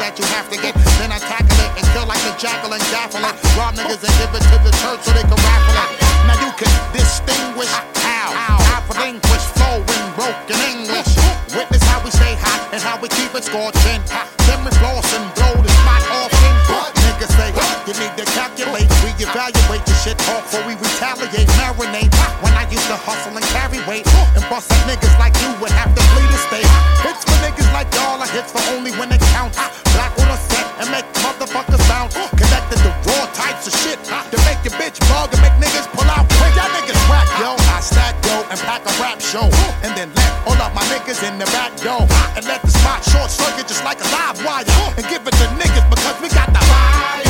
that you have to get. Then I tackle it and kill like a jackal and gaffle it. Rob niggas and give it to the church so they can raffle it. Now you can distinguish how I relinquish flow in broken English. Witness how we stay hot and how we keep it scorching. Then we floss and blow the spot often. Niggas say you need to calculate, reevaluate the shit talk before we retaliate, marinate. When I used to hustle and carry weight and bust up niggas like you would have to flee the state. Hits for niggas like y'all are hits for only when it counts. Black on a set and make motherfuckers bounce. Connected to raw types of shit to make your bitch bug and make niggas pull out quick. Y'all niggas whack, yo. I stack, yo, and pack a rap show. And then let all of my niggas in the back door. And let the spot short circuit just like a live wire. And give it to niggas because we got the vibe.